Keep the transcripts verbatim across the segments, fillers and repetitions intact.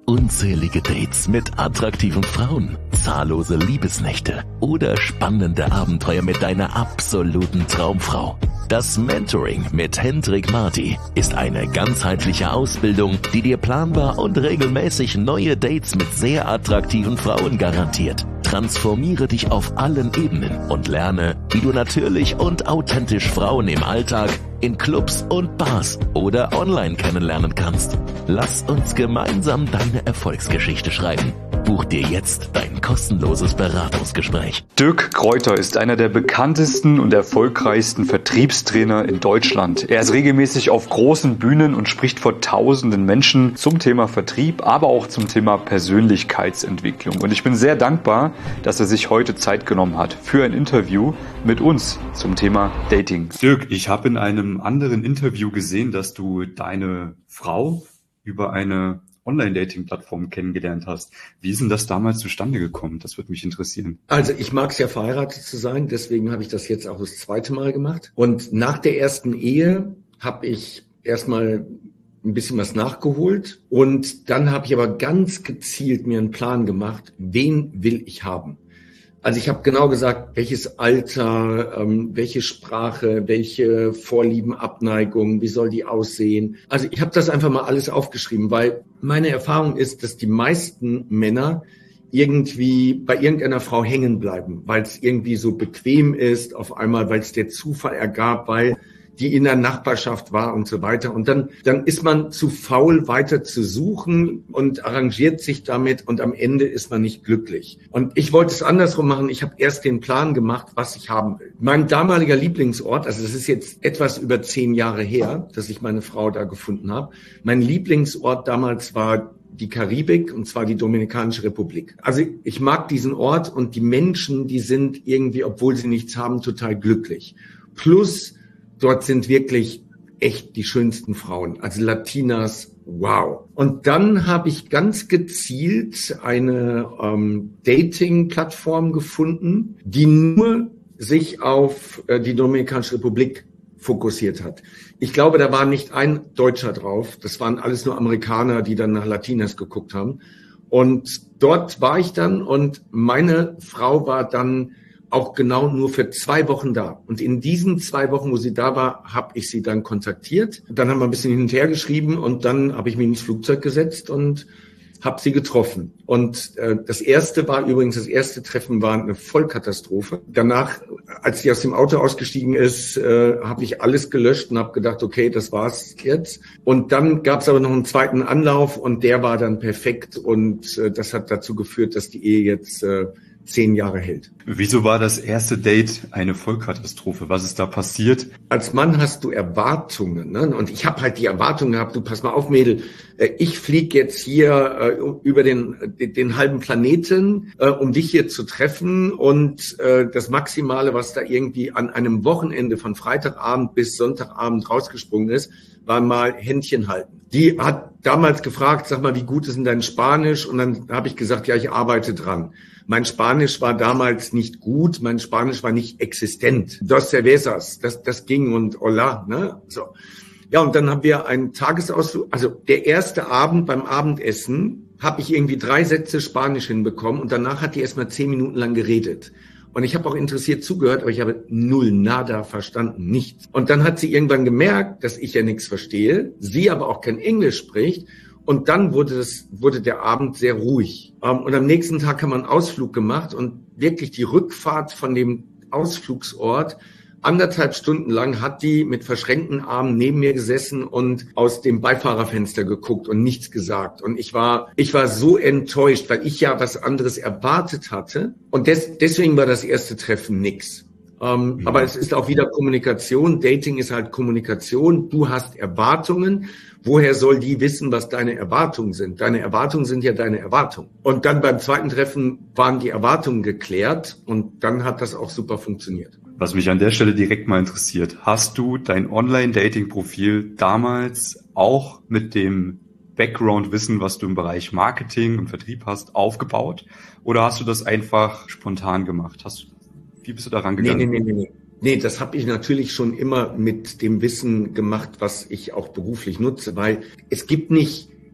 unzählige Dates mit attraktiven Frauen, zahllose Liebesnächte oder spannende Abenteuer mit deiner absoluten Traumfrau. Das Mentoring mit Hendrik Marty ist eine ganzheitliche Ausbildung, die dir planbar und regelmäßig neue Dates mit sehr attraktiven Frauen garantiert. Transformiere dich auf allen Ebenen und lerne, wie du natürlich und authentisch Frauen im Alltag, in Clubs und Bars oder online kennenlernen kannst. Lass uns gemeinsam deine Erfolgsgeschichte schreiben. Buch dir jetzt dein kostenloses Beratungsgespräch. Dirk Kräuter ist einer der bekanntesten und erfolgreichsten Vertriebstrainer in Deutschland. Er ist regelmäßig auf großen Bühnen und spricht vor tausenden Menschen zum Thema Vertrieb, aber auch zum Thema Persönlichkeitsentwicklung. Und ich bin sehr dankbar, dass er sich heute Zeit genommen hat für ein Interview mit uns zum Thema Dating. Dirk, ich habe in einem anderen Interview gesehen, dass du deine Frau über eine Online-Dating-Plattform kennengelernt hast. Wie ist denn das damals zustande gekommen? Das würde mich interessieren. Also ich mag es ja, verheiratet zu sein, deswegen habe ich das jetzt auch das zweite Mal gemacht. Und nach der ersten Ehe habe ich erstmal ein bisschen was nachgeholt und dann habe ich aber ganz gezielt mir einen Plan gemacht, wen will ich haben. Also ich habe genau gesagt, welches Alter, ähm, welche Sprache, welche Vorlieben, Abneigungen, wie soll die aussehen. Also ich habe das einfach mal alles aufgeschrieben, weil meine Erfahrung ist, dass die meisten Männer irgendwie bei irgendeiner Frau hängen bleiben, weil es irgendwie so bequem ist, auf einmal, weil es der Zufall ergab, weil die in der Nachbarschaft war und so weiter. Und dann, dann ist man zu faul, weiter zu suchen und arrangiert sich damit und am Ende ist man nicht glücklich. Und ich wollte es andersrum machen. Ich habe erst den Plan gemacht, was ich haben will. Mein damaliger Lieblingsort, also es ist jetzt etwas über zehn Jahre her, dass ich meine Frau da gefunden habe. Mein Lieblingsort damals war die Karibik, und zwar die Dominikanische Republik. Also ich mag diesen Ort und die Menschen, die sind irgendwie, obwohl sie nichts haben, total glücklich. Plus dort sind wirklich echt die schönsten Frauen, also Latinas, wow. Und dann habe ich ganz gezielt eine ähm, Dating-Plattform gefunden, die nur sich auf äh, die Dominikanische Republik fokussiert hat. Ich glaube, da war nicht ein Deutscher drauf, das waren alles nur Amerikaner, die dann nach Latinas geguckt haben. Und dort war ich dann und meine Frau war dann auch genau nur für zwei Wochen da. Und in diesen zwei Wochen, wo sie da war, habe ich sie dann kontaktiert. Dann haben wir ein bisschen hin und her geschrieben und dann habe ich mich ins Flugzeug gesetzt und habe sie getroffen. Und äh, das erste war übrigens, das erste Treffen war eine Vollkatastrophe. Danach, als sie aus dem Auto ausgestiegen ist, äh, habe ich alles gelöscht und habe gedacht, okay, das war's jetzt. Und dann gab es aber noch einen zweiten Anlauf und der war dann perfekt. Und äh, das hat dazu geführt, dass die Ehe jetzt äh, zehn Jahre hält. Wieso war das erste Date eine Vollkatastrophe? Was ist da passiert? Als Mann hast du Erwartungen, ne? Und ich habe halt die Erwartungen gehabt, du pass mal auf, Mädel, ich fliege jetzt hier äh, über den, den den halben Planeten, äh, um dich hier zu treffen und äh, das Maximale, was da irgendwie an einem Wochenende von Freitagabend bis Sonntagabend rausgesprungen ist, war mal Händchen halten. Die hat damals gefragt, sag mal, wie gut ist denn dein Spanisch? Und dann habe ich gesagt, ja, ich arbeite dran. Mein Spanisch war damals nicht gut, mein Spanisch war nicht existent. Dos cervezas, das, das ging und hola, ne? So. Ja, und dann haben wir einen Tagesausflug, also der erste Abend beim Abendessen habe ich irgendwie drei Sätze Spanisch hinbekommen und danach hat die erst mal zehn Minuten lang geredet. Und ich habe auch interessiert zugehört, aber ich habe null, nada verstanden, nichts. Und dann hat sie irgendwann gemerkt, dass ich ja nichts verstehe, sie aber auch kein Englisch spricht. Und dann wurde das, wurde der Abend sehr ruhig. Und am nächsten Tag haben wir einen Ausflug gemacht und wirklich die Rückfahrt von dem Ausflugsort, anderthalb Stunden lang hat die mit verschränkten Armen neben mir gesessen und aus dem Beifahrerfenster geguckt und nichts gesagt. Und ich war, ich war so enttäuscht, weil ich ja was anderes erwartet hatte. Und des, deswegen war das erste Treffen nix. Ähm, mhm. Aber es ist auch wieder Kommunikation. Dating ist halt Kommunikation. Du hast Erwartungen. Woher soll die wissen, was deine Erwartungen sind? Deine Erwartungen sind ja deine Erwartungen. Und dann beim zweiten Treffen waren die Erwartungen geklärt und dann hat das auch super funktioniert. Was mich an der Stelle direkt mal interessiert, hast du dein Online-Dating-Profil damals auch mit dem Background-Wissen, was du im Bereich Marketing und Vertrieb hast, aufgebaut? Oder hast du das einfach spontan gemacht? Hast, wie bist du da rangegangen? Nee, nee, nee, nee. Nee, das habe ich natürlich schon immer mit dem Wissen gemacht, was ich auch beruflich nutze, weil es gibt nicht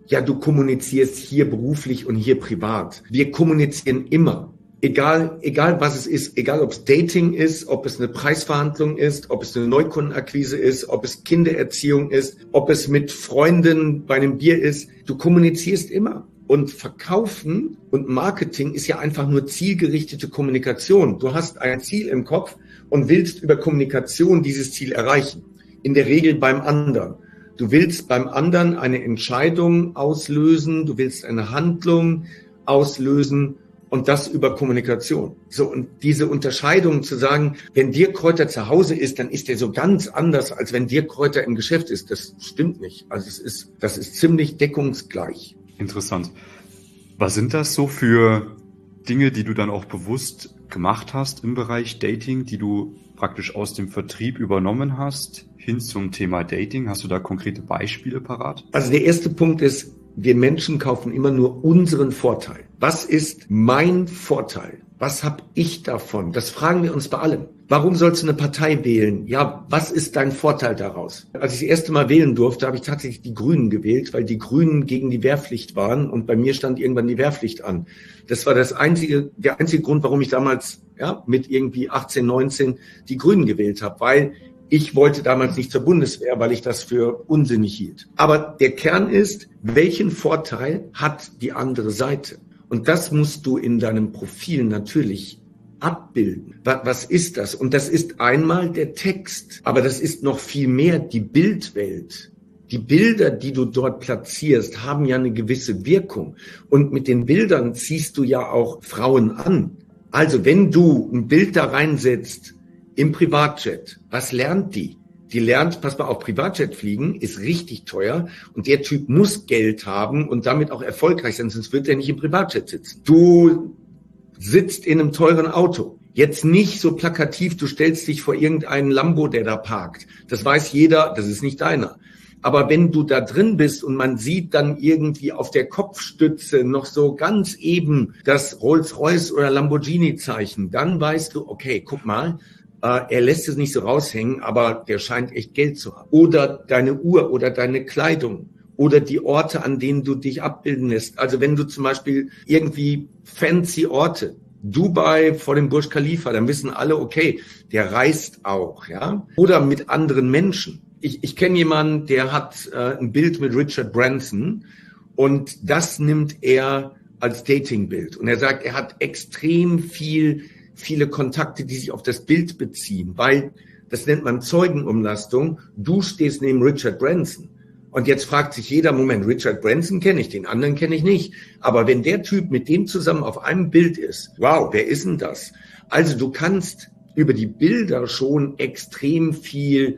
ja, du kommunizierst hier beruflich und hier privat. Wir kommunizieren immer. Egal, egal was es ist, egal ob es Dating ist, ob es eine Preisverhandlung ist, ob es eine Neukundenakquise ist, ob es Kindererziehung ist, ob es mit Freunden bei einem Bier ist. Du kommunizierst immer. Und Verkaufen und Marketing ist ja einfach nur zielgerichtete Kommunikation. Du hast ein Ziel im Kopf und willst über Kommunikation dieses Ziel erreichen. In der Regel beim anderen. Du willst beim anderen eine Entscheidung auslösen, du willst eine Handlung auslösen und das über Kommunikation. So, und diese Unterscheidung zu sagen, wenn Dirk Kräuter zu Hause ist, dann ist er so ganz anders, als wenn Dirk Kräuter im Geschäft ist. Das stimmt nicht. Also es ist, das ist ziemlich deckungsgleich. Interessant. Was sind das so für Dinge, die du dann auch bewusst gemacht hast im Bereich Dating, die du praktisch aus dem Vertrieb übernommen hast, hin zum Thema Dating? Hast du da konkrete Beispiele parat? Also der erste Punkt ist, wir Menschen kaufen immer nur unseren Vorteil. Was ist mein Vorteil? Was habe ich davon? Das fragen wir uns bei allem. Warum sollst du eine Partei wählen? Ja, was ist dein Vorteil daraus? Als ich das erste Mal wählen durfte, habe ich tatsächlich die Grünen gewählt, weil die Grünen gegen die Wehrpflicht waren und bei mir stand irgendwann die Wehrpflicht an. Das war das einzige, der einzige Grund, warum ich damals ja mit irgendwie achtzehn, neunzehn die Grünen gewählt habe, weil ich wollte damals nicht zur Bundeswehr, weil ich das für unsinnig hielt. Aber der Kern ist, welchen Vorteil hat die andere Seite? Und das musst du in deinem Profil natürlich abbilden. Was ist das? Und das ist einmal der Text, aber das ist noch viel mehr die Bildwelt. Die Bilder, die du dort platzierst, haben ja eine gewisse Wirkung. Und mit den Bildern ziehst du ja auch Frauen an. Also wenn du ein Bild da reinsetzt im Privatjet, was lernt die? Die lernt, pass mal auf, Privatjet fliegen ist richtig teuer und der Typ muss Geld haben und damit auch erfolgreich sein, sonst wird er nicht im Privatjet sitzen. Du sitzt in einem teuren Auto. Jetzt nicht so plakativ, du stellst dich vor irgendeinen Lambo, der da parkt. Das weiß jeder, das ist nicht deiner. Aber wenn du da drin bist und man sieht dann irgendwie auf der Kopfstütze noch so ganz eben das Rolls-Royce oder Lamborghini-Zeichen, dann weißt du, okay, guck mal, er lässt es nicht so raushängen, aber der scheint echt Geld zu haben. Oder deine Uhr oder deine Kleidung oder die Orte, an denen du dich abbilden lässt. Also wenn du zum Beispiel irgendwie fancy Orte, Dubai vor dem Burj Khalifa, dann wissen alle, okay, der reist auch, ja. Oder mit anderen Menschen. Ich, ich kenne jemanden, der hat äh, ein Bild mit Richard Branson und das nimmt er als Datingbild. Und er sagt, er hat extrem viel viele Kontakte, die sich auf das Bild beziehen, weil das nennt man Zeugenumlastung. Du stehst neben Richard Branson. Und jetzt fragt sich jeder, Moment, Richard Branson kenne ich, den anderen kenne ich nicht. Aber wenn der Typ mit dem zusammen auf einem Bild ist, wow, wer ist denn das? Also du kannst über die Bilder schon extrem viel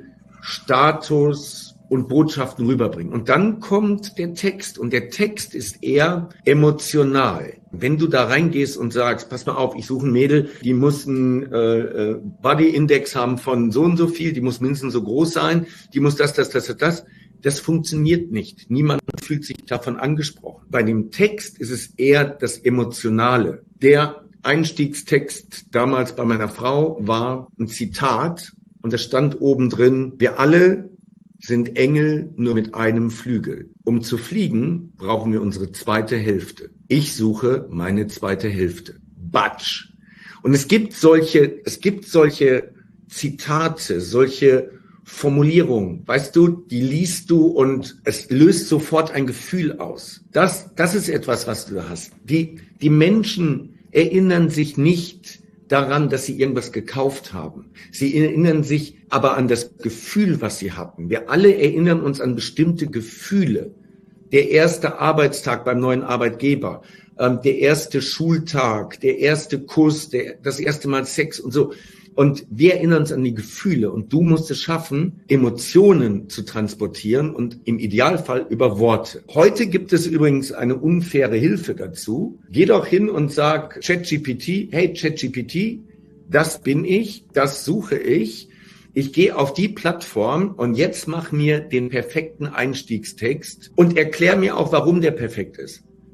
Status und Botschaften rüberbringen. Und dann kommt der Text und der Text ist eher emotional. Wenn du da reingehst und sagst, pass mal auf, ich suche ein Mädel, die muss einen äh, Body-Index haben von so und so viel, die muss mindestens so groß sein, die muss das, das, das, das, das. Das funktioniert nicht. Niemand fühlt sich davon angesprochen. Bei dem Text ist es eher das Emotionale. Der Einstiegstext damals bei meiner Frau war ein Zitat und da stand oben drin, wir alle sind Engel nur mit einem Flügel. Um zu fliegen, brauchen wir unsere zweite Hälfte. Ich suche meine zweite Hälfte. Batsch. Und es gibt solche, es gibt solche Zitate, solche Formulierungen, weißt du, die liest du und es löst sofort ein Gefühl aus. Das, das ist etwas, was du hast. Die, die Menschen erinnern sich nicht daran, dass sie irgendwas gekauft haben. Sie erinnern sich aber an das Gefühl, was sie hatten. Wir alle erinnern uns an bestimmte Gefühle. Der erste Arbeitstag beim neuen Arbeitgeber, ähm, der erste Schultag, der erste Kuss, der, das erste Mal Sex und so. Und wir erinnern uns an die Gefühle. Und du musst es schaffen, Emotionen zu transportieren und im Idealfall über Worte. Heute gibt es übrigens eine unfaire Hilfe dazu. Geh doch hin und sag ChatGPT, hey ChatGPT, das bin ich, das suche ich. Ich gehe auf die Plattform und jetzt mach mir den perfekten Einstiegstext und erklär mir auch, warum der perfekt ist.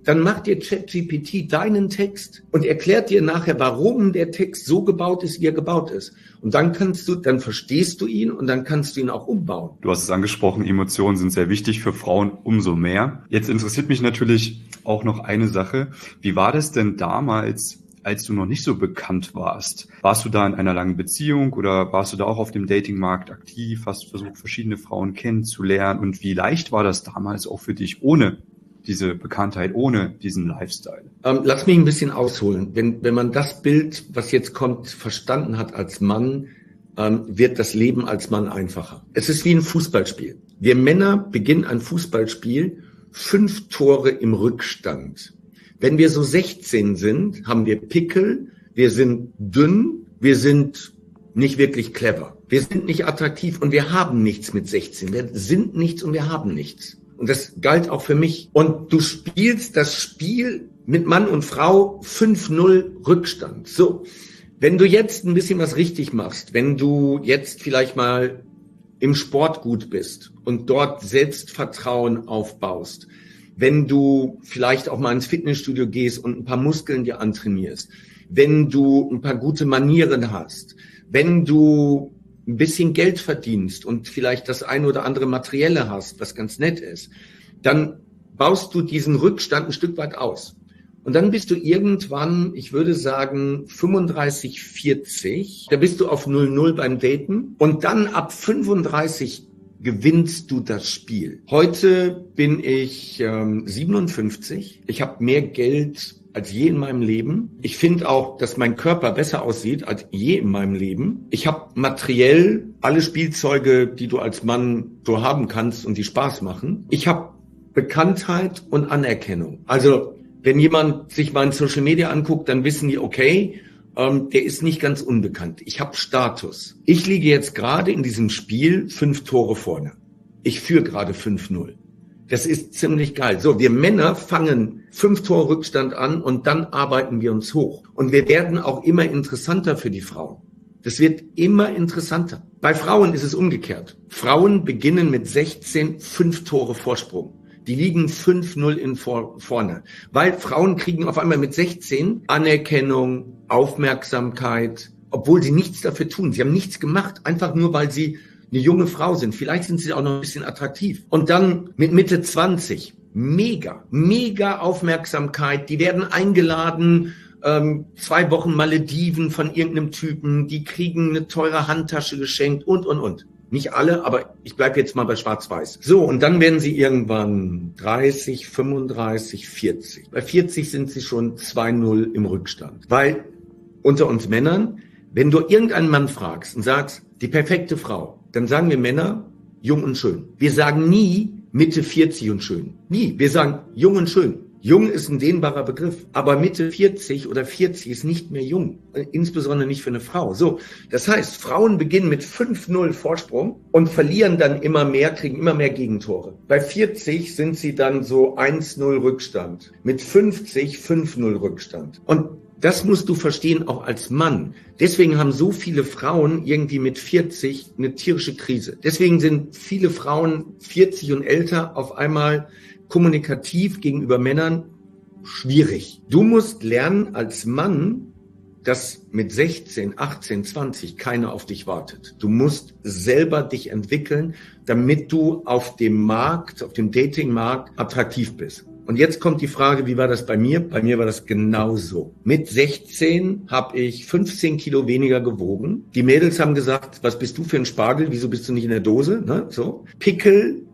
dann macht dir ChatGPT deinen Text und erklärt dir nachher, warum der Text so gebaut ist, wie er gebaut ist. Und dann kannst du, dann verstehst du ihn und dann kannst du ihn auch umbauen. Du hast es angesprochen, Emotionen sind sehr wichtig, für Frauen umso mehr. Jetzt interessiert mich natürlich auch noch eine Sache. Wie war das denn damals, als du noch nicht so bekannt warst? Warst du da in einer langen Beziehung oder warst du da auch auf dem Datingmarkt aktiv? Hast du versucht, verschiedene Frauen kennenzulernen? Und wie leicht war das damals auch für dich ohne diese Bekanntheit, ohne diesen Lifestyle? Ähm, lass mich ein bisschen ausholen. Wenn, wenn man das Bild, was jetzt kommt, verstanden hat als Mann, ähm, wird das Leben als Mann einfacher. Es ist wie ein Fußballspiel. Wir Männer beginnen ein Fußballspiel fünf Tore im Rückstand. Wenn wir so sechzehn sind, haben wir Pickel, wir sind dünn, wir sind nicht wirklich clever. Wir sind nicht attraktiv und wir haben nichts mit sechzehn. Wir sind nichts und wir haben nichts. Und das galt auch für mich. Und du spielst das Spiel mit Mann und Frau fünf null Rückstand. So, wenn du jetzt ein bisschen was richtig machst, wenn du jetzt vielleicht mal im Sport gut bist und dort Selbstvertrauen aufbaust, wenn du vielleicht auch mal ins Fitnessstudio gehst und ein paar Muskeln dir antrainierst, wenn du ein paar gute Manieren hast, wenn du ein bisschen Geld verdienst und vielleicht das eine oder andere Materielle hast, was ganz nett ist, dann baust du diesen Rückstand ein Stück weit aus. Und dann bist du irgendwann, ich würde sagen, fünfunddreißig, vierzig, da bist du auf null null beim Daten und dann ab fünfunddreißig gewinnst du das Spiel. Heute bin ich ähm, siebenundfünfzig, ich habe mehr Geld als je in meinem Leben. Ich finde auch, dass mein Körper besser aussieht als je in meinem Leben. Ich habe materiell alle Spielzeuge, die du als Mann so haben kannst und die Spaß machen. Ich habe Bekanntheit und Anerkennung. Also wenn jemand sich meinen Social Media anguckt, dann wissen die, okay, ähm, der ist nicht ganz unbekannt. Ich habe Status. Ich liege jetzt gerade in diesem Spiel fünf Tore vorne. Ich führe gerade fünf null. Das ist ziemlich geil. So, wir Männer fangen fünf Tore Rückstand an und dann arbeiten wir uns hoch. Und wir werden auch immer interessanter für die Frauen. Das wird immer interessanter. Bei Frauen ist es umgekehrt. Frauen beginnen mit sechzehn, fünf Tore Vorsprung. Die liegen fünf null in vor, vorne. Weil Frauen kriegen auf einmal mit sechzehn Anerkennung, Aufmerksamkeit, obwohl sie nichts dafür tun. Sie haben nichts gemacht, einfach nur, weil sie eine junge Frau sind. Vielleicht sind sie auch noch ein bisschen attraktiv. Und dann mit Mitte zwanzig, mega, mega Aufmerksamkeit. Die werden eingeladen, ähm, zwei Wochen Malediven von irgendeinem Typen. Die kriegen eine teure Handtasche geschenkt und, und, und. Nicht alle, aber ich bleibe jetzt mal bei Schwarz-Weiß. So, und dann werden sie irgendwann dreißig, fünfunddreißig, vierzig. Bei vierzig sind sie schon zwei null im Rückstand. Weil unter uns Männern, wenn du irgendeinen Mann fragst und sagst, die perfekte Frau, dann sagen wir Männer, jung und schön. Wir sagen nie Mitte vierzig und schön. Nie. Wir sagen jung und schön. Jung ist ein dehnbarer Begriff, aber Mitte vierzig oder vierzig ist nicht mehr jung, insbesondere nicht für eine Frau. So, das heißt, Frauen beginnen mit fünf null Vorsprung und verlieren dann immer mehr, kriegen immer mehr Gegentore. Bei vierzig sind sie dann so eins null Rückstand, mit fünfzig fünf null Rückstand. Und das musst du verstehen, auch als Mann. Deswegen haben so viele Frauen irgendwie mit vierzig eine tierische Krise. Deswegen sind viele Frauen vierzig und älter auf einmal kommunikativ gegenüber Männern schwierig. Du musst lernen als Mann, dass mit sechzehn, achtzehn, zwanzig keiner auf dich wartet. Du musst selber dich entwickeln, damit du auf dem Markt, auf dem Datingmarkt attraktiv bist. Und jetzt kommt die Frage, wie war das bei mir? Bei mir war das genauso. Mit sechzehn habe ich fünfzehn Kilo weniger gewogen. Die Mädels haben gesagt, was bist du für ein Spargel? Wieso bist du nicht in der Dose? Ne? So. Pickel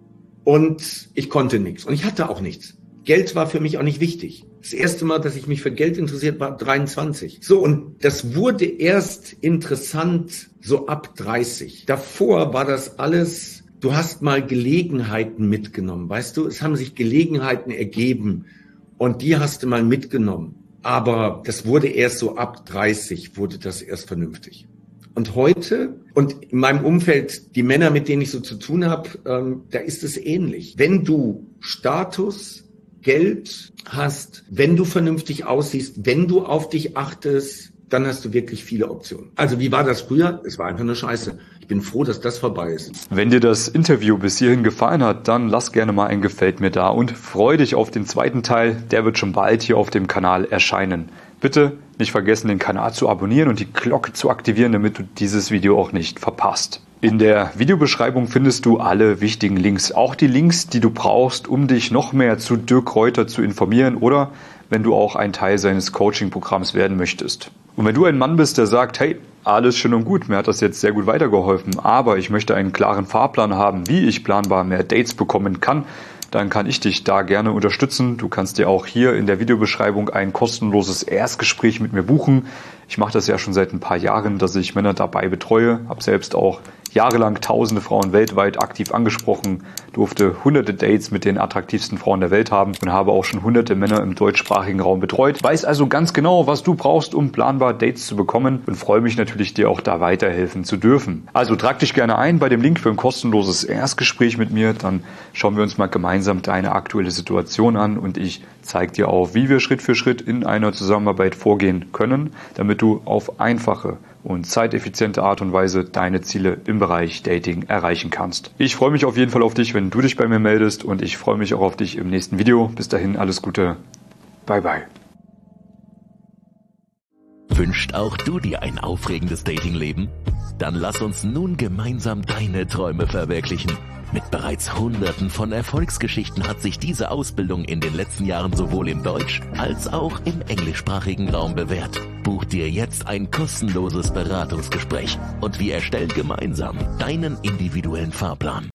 und ich konnte nichts. Und ich hatte auch nichts. Geld war für mich auch nicht wichtig. Das erste Mal, dass ich mich für Geld interessiert war, dreiundzwanzig. So, und das wurde erst interessant so ab dreißig. Davor war das alles... Du hast mal Gelegenheiten mitgenommen, weißt du? Es haben sich Gelegenheiten ergeben und die hast du mal mitgenommen. Aber das wurde erst so ab dreißig, wurde das erst vernünftig. Und heute, und in meinem Umfeld, die Männer, mit denen ich so zu tun habe, ähm, da ist es ähnlich. Wenn du Status, Geld hast, wenn du vernünftig aussiehst, wenn du auf dich achtest, dann hast du wirklich viele Optionen. Also wie war das früher? Es war einfach nur scheiße. Ich bin froh, dass das vorbei ist. Wenn dir das Interview bis hierhin gefallen hat, dann lass gerne mal ein Gefällt mir da und freu dich auf den zweiten Teil. Der wird schon bald hier auf dem Kanal erscheinen. Bitte nicht vergessen, den Kanal zu abonnieren und die Glocke zu aktivieren, damit du dieses Video auch nicht verpasst. In der Videobeschreibung findest du alle wichtigen Links, auch die Links, die du brauchst, um dich noch mehr zu Dirk Reuter zu informieren oder wenn du auch ein Teil seines Coaching-Programms werden möchtest. Und wenn du ein Mann bist, der sagt, hey, alles schön und gut, mir hat das jetzt sehr gut weitergeholfen, aber ich möchte einen klaren Fahrplan haben, wie ich planbar mehr Dates bekommen kann, dann kann ich dich da gerne unterstützen. Du kannst dir auch hier in der Videobeschreibung ein kostenloses Erstgespräch mit mir buchen. Ich mache das ja schon seit ein paar Jahren, dass ich Männer dabei betreue, habe selbst auch jahrelang tausende Frauen weltweit aktiv angesprochen, durfte hunderte Dates mit den attraktivsten Frauen der Welt haben und habe auch schon hunderte Männer im deutschsprachigen Raum betreut. Weiß also ganz genau, was du brauchst, um planbar Dates zu bekommen und freue mich natürlich, dir auch da weiterhelfen zu dürfen. Also trag dich gerne ein bei dem Link für ein kostenloses Erstgespräch mit mir, dann schauen wir uns mal gemeinsam deine aktuelle Situation an und ich zeige dir auch, wie wir Schritt für Schritt in einer Zusammenarbeit vorgehen können, damit du auf einfache und zeiteffiziente Art und Weise deine Ziele im Bereich Dating erreichen kannst. Ich freue mich auf jeden Fall auf dich, wenn du dich bei mir meldest und ich freue mich auch auf dich im nächsten Video. Bis dahin, alles Gute. Bye, bye. Wünscht auch du dir ein aufregendes Datingleben? Dann lass uns nun gemeinsam deine Träume verwirklichen. Mit bereits Hunderten von Erfolgsgeschichten hat sich diese Ausbildung in den letzten Jahren sowohl im Deutsch- als auch im englischsprachigen Raum bewährt. Buch dir jetzt ein kostenloses Beratungsgespräch und wir erstellen gemeinsam deinen individuellen Fahrplan.